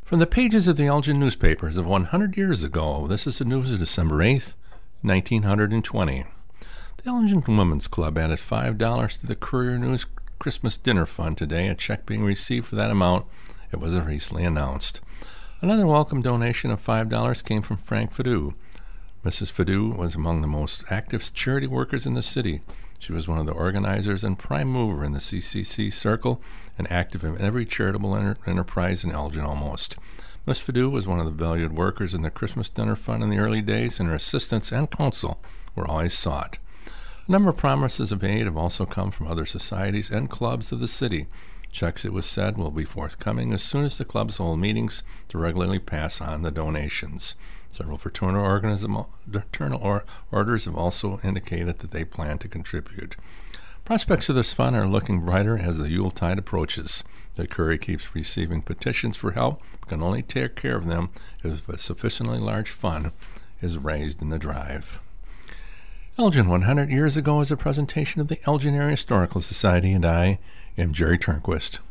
From the pages of the Elgin newspapers of 100 years ago, this is the news of December 8th, 1920. The Elgin Women's Club added $5 to the Courier News Christmas Dinner Fund today, a check being received for that amount. It was recently announced. Another welcome donation of $5 came from Frank Fadu. Mrs. Fadu was among the most active charity workers in the city. She was one of the organizers and prime mover in the CCC circle and active in every charitable enterprise in Elgin almost. Miss Fadu was one of the valued workers in the Christmas Dinner Fund in the early days, and her assistance and counsel were always sought. A number of promises of aid have also come from other societies and clubs of the city. Checks, it was said, will be forthcoming as soon as the clubs hold meetings to regularly pass on the donations. Several fraternal orders have also indicated that they plan to contribute. Prospects of this fund are looking brighter as the Yuletide approaches. The Courier keeps receiving petitions for help, but can only take care of them if a sufficiently large fund is raised in the drive. Elgin 100 Years Ago is a presentation of the Elgin Area Historical Society, and I am Jerry Turnquist.